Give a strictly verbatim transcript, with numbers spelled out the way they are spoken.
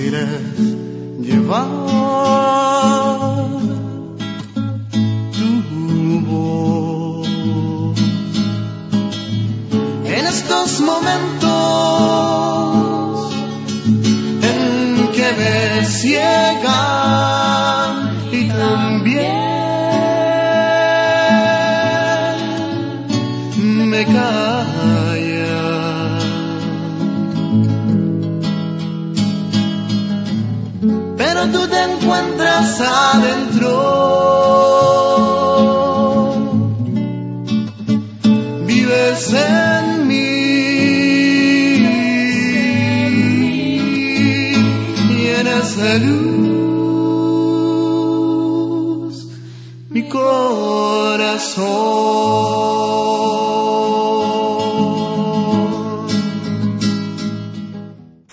quieres llevar tu voz. En estos momentos en que me ciegan y también me callan, pero tú te encuentras adentro, vives en mí y en esa luz mi corazón